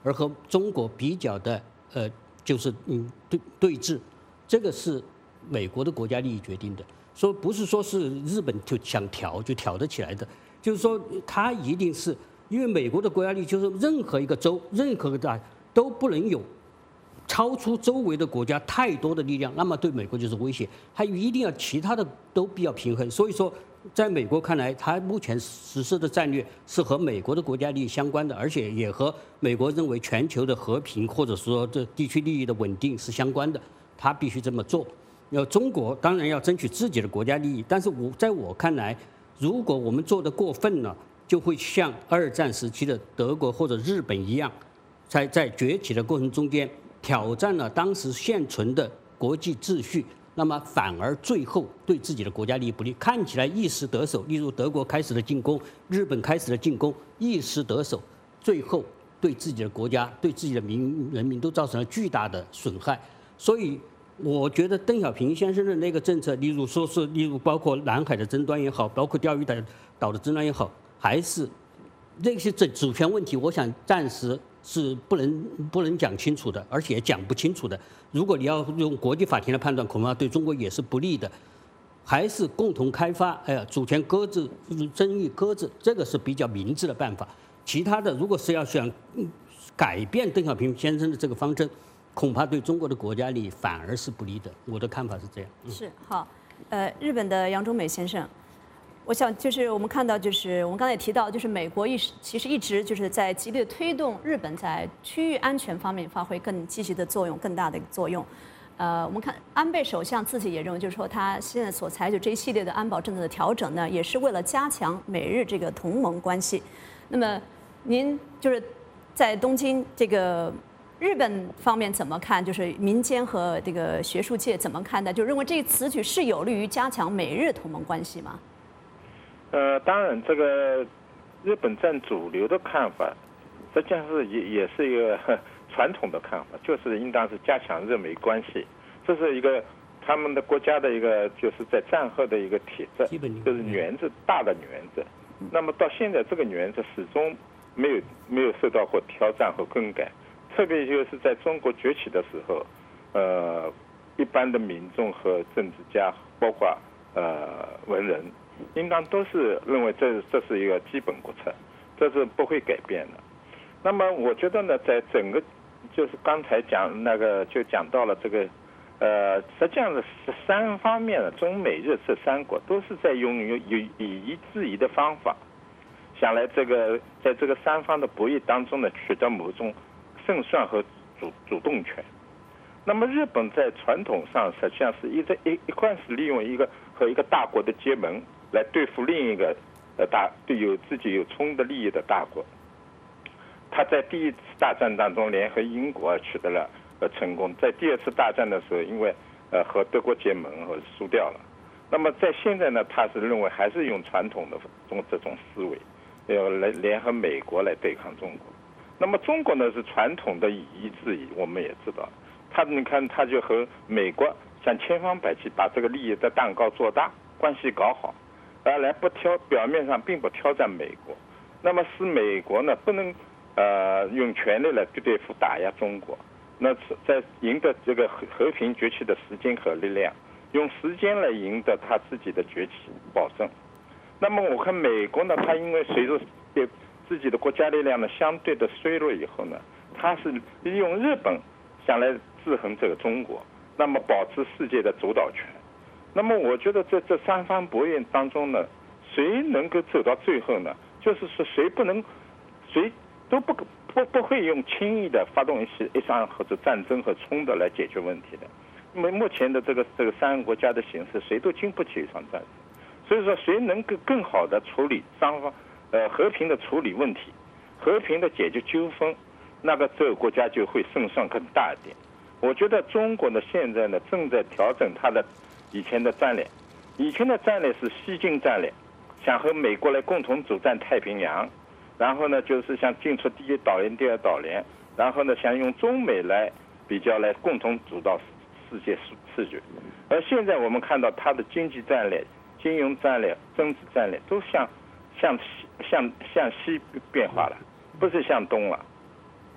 而和中国比较的呃就是嗯对对峙，这个是美国的国家利益决定的。说不是说是日本就想挑就挑得起来的，就是说它一定是因为美国的国家利益，就是任何一个州、任何一个大都不能有超出周围的国家太多的力量，那么对美国就是威胁。它一定要其他的都比较平衡。所以说，在美国看来，它目前实施的战略是和美国的国家利益相关的，而且也和美国认为全球的和平或者说这地区利益的稳定是相关的。它必须这么做。要中国当然要争取自己的国家利益，但是我在我看来，如果我们做得过分了，就会像二战时期的德国或者日本一样，在在崛起的过程中间挑战了当时现存的国际秩序，那么反而最后对自己的国家利益不利，看起来一时得手，例如德国开始了进攻，日本开始了进攻，一时得手，最后对自己的国家、对自己的民人民都造成了巨大的损害。所以我觉得邓小平先生的那个政策，例如说是，例如包括南海的争端也好，包括钓鱼岛的争端也好，还是那些这主权问题，我想暂时是不能不能讲清楚的，而且也讲不清楚的。如果你要用国际法庭来判断，恐怕对中国也是不利的。还是共同开发，哎呀，主权搁置，争议搁置，这个是比较明智的办法。其他的，如果是要想改变邓小平先生的这个方针，恐怕对中国的国家利益反而是不利的。我的看法是这样。嗯、 是好，呃，日本的杨中美先生，我想就是我们看到，就是我们刚才也提到，就是美国一其实一直就是在极力推动日本在区域安全方面发挥更积极的作用，更大的一个作用。呃，我们看安倍首相自己也认为，就是说他现在所采取这一系列的安保政策的调整呢，也是为了加强美日这个同盟关系。那么您就是在东京这个。日本方面怎么看？就是民间和这个学术界怎么看待？就认为这个此举是有利于加强美日同盟关系吗？ 呃，当然，这个日本占主流的看法，实际上是也也是一个传统的看法，就是应当是加强日美关系，这是一个他们的国家的一个就是在战后的一个铁则，就是原则大的原则。那么到现在这个原则始终没有没有受到过挑战和更改。特别就是在中国崛起的时候，呃，一般的民众和政治家，包括呃文人，应当都是认为这这是一个基本国策，这是不会改变的。那么我觉得呢，在整个就是刚才讲那个就讲到了这个，呃，实际上是三方面的中美日这三国都是在用有有以夷制夷的方法，想来这个在这个三方的博弈当中呢，取得某种胜算和主主动权。那么日本在传统上实际上是一直一一贯是利用一个和一个大国的结盟来对付另一个呃大对有自己有冲的利益的大国。他在第一次大战当中联合英国取得了呃成功，在第二次大战的时候因为呃和德国结盟和输掉了。那么在现在呢，他是认为还是用传统的这种这种思维，要来联合美国来对抗中国。那么中国呢是传统的以夷制夷，我们也知道，他你看他就和美国想千方百计把这个利益的蛋糕做大，关系搞好，而来不挑表面上并不挑战美国，那么使美国呢不能呃用权力来对付打压中国，那在赢得这个和平崛起的时间和力量，用时间来赢得他自己的崛起保证。那么我看美国呢，他因为随着自己的国家力量呢相对的衰弱以后呢，他是利用日本想来制衡这个中国，那么保持世界的主导权。那么我觉得这这三方博弈当中呢，谁能够走到最后呢？就是说谁不能，谁都不不不会用轻易的发动一些一场或者战争和冲突来解决问题的。因为目前的这个这个三个国家的形势，谁都经不起一场战争。所以说，谁能够更好的处理双方？呃，和平的处理问题，和平的解决纠纷，那个这个国家就会胜算更大一点。我觉得中国呢现在呢正在调整它的以前的战略，以前的战略是西进战略，想和美国来共同主战太平洋，然后呢就是想进出第一岛链、第二岛链，然后呢想用中美来比较来共同主导世界秩序。而现在我们看到它的经济战略、金融战略、政治战略都向向西向向西变化了，不是向东了。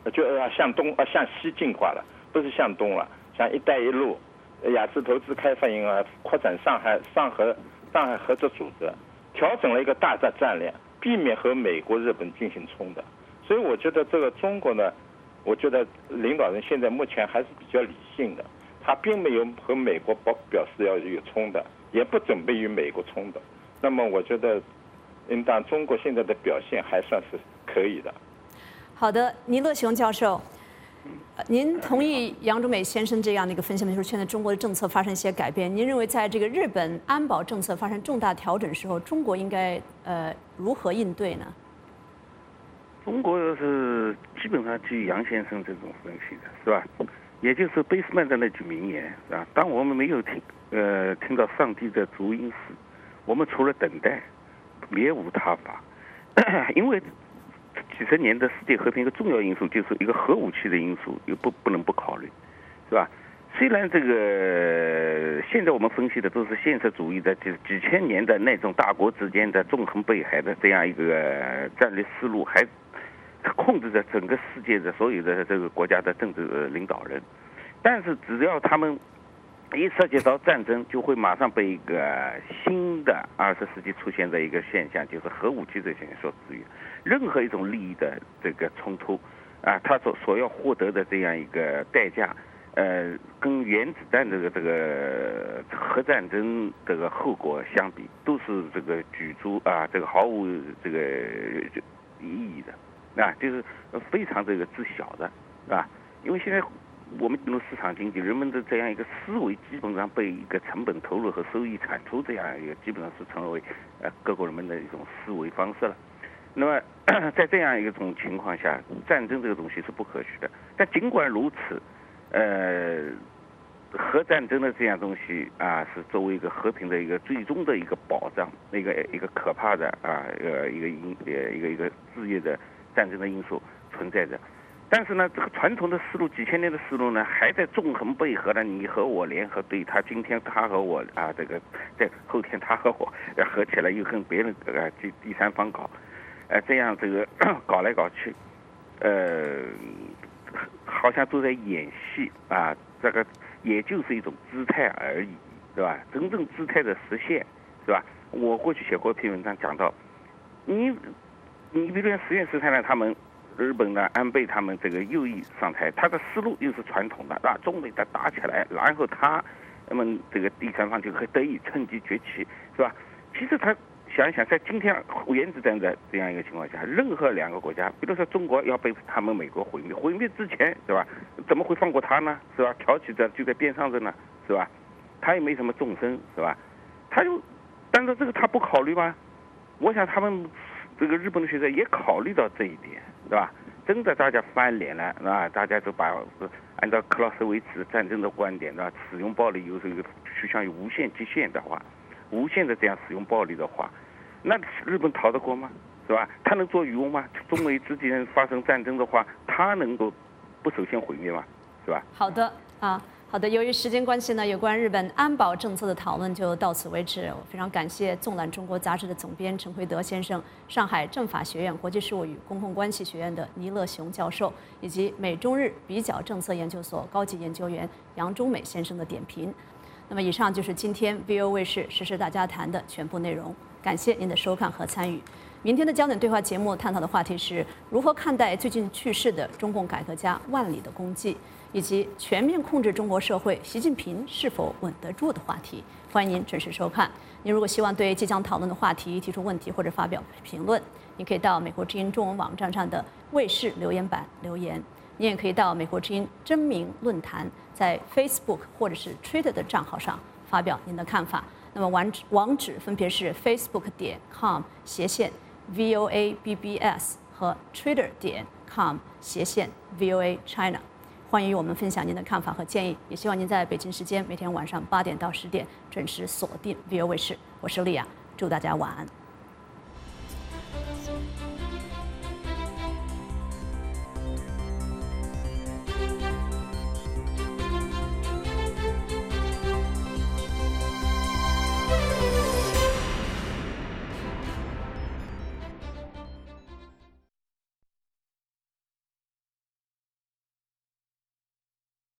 就要向东啊向西进化了，不是向东了，像“一带一路”、亚洲投资开发银行扩展上海上合上海合作组织，调整了一个大的战略，避免和美国、日本进行冲突。所以我觉得这个中国呢，我觉得领导人现在目前还是比较理性的，他并没有和美国表表示要有冲的，也不准备与美国冲的。那么我觉得，应当中国现在的表现还算是可以的。 好的，倪乐雄教授，您同意杨忠美先生这样的一个分析吗？就是现在中国的政策发生一些改变，您认为在这个日本安保政策发生重大调整的时候，中国应该呃如何应对呢？ 中国是基本上基于杨先生这种分析的，是吧？也就是贝斯曼的那句名言，是吧？当我们没有听呃听到上帝的足音时，我们除了等待，别无他法。因为几十年的世界和平一个重要因素就是一个核武器的因素，又不不能不考虑，是吧？虽然这个现在我们分析的都是现实主义的，就是几千年的那种大国之间的纵横捭阖的这样一个战略思路，还控制着整个世界的所有的这个国家的政治领导人，但是只要他们一涉及到战争，就会马上被一个新的二十世纪出现的一个现象，就是核武器这些所制约。任何一种利益的这个冲突，啊，他所所要获得的这样一个代价，呃，跟原子弹这个这个核战争这个后果相比，都是这个举足啊，这个毫无这个意义的，啊，就是非常这个知晓的，是吧？因为现在我们进入市场经济，人们的这样一个思维基本上被一个成本投入和收益产出这样一个基本上是成为呃各国人们的一种思维方式了。那么在这样一种情况下，战争这个东西是不可取的。但尽管如此，呃，核战争的这样东西啊，是作为一个和平的一个最终的一个保障，一个一个可怕的啊，呃，一个因呃一个一个日夜的战争的因素存在着。但是呢，这个传统的思路，几千年的思路呢，还在纵横捭阖的，你和我联合对他，今天他和我啊，这个在后天他和我合起来，又跟别人呃第第三方搞。呃，这样这个搞来搞去，呃，好像都在演戏啊，这个也就是一种姿态而已，对吧？真正姿态的实现，是吧？我过去写过一篇文章讲到，你你比如说实验室呢，他们日本的安倍他们这个右翼上台，他的思路又是传统的，啊，中美的打起来，然后他那么这个第三方就可以得以趁机崛起，是吧？其实他。想一想，在今天原子弹的这样一个情况下，任何两个国家，比如说中国要被他们美国毁灭，毁灭之前，是吧？怎么会放过他呢？是吧？挑起的就在边上着呢，是吧？他也没什么纵深，是吧？他就，但是这个他不考虑吗？我想他们这个日本的学者也考虑到这一点，是吧？真的大家翻脸了，啊，大家都把按照克劳斯维茨战争的观点，啊，使用暴力有这个趋向于无限极限的话。无限的这样使用暴力的话，那日本逃得过吗？是吧？他能做渔翁吗？中美之间发生战争的话，他能够不首先毁灭吗？是吧？ 好的啊，好的。由于时间关系呢，有关日本安保政策的讨论就到此为止。我非常感谢《纵览中国》杂志的总编陈辉德先生、上海政法学院国际事务与公共关系学院的倪乐雄教授，以及美中日比较政策研究所高级研究员杨忠美先生的点评。那么以上就是今天 V O 卫视时事大家谈的全部内容，感谢您的收看和参与。明天的焦点对话节目探讨的话题是如何看待最近去世的中共改革家万里的功绩，以及全面控制中国社会，习近平是否稳得住的话题。欢迎您准时收看。您如果希望对即将讨论的话题提出问题或者发表评论，您可以到美国之音中文网站上的卫视留言板留言。你也可以到美国之音真名论坛在 Facebook 或者是 Twitter 的账号上发表您的看法。那么网址网址分别是 facebook 点 com 斜线 V O A B B S 和 Twitter 点 com 斜线 V O A China。欢迎与我们分享您的看法和建议，也希望您在北京时间每天晚上八点到十点准时锁定 V O 卫视。我是丽亚，祝大家晚安。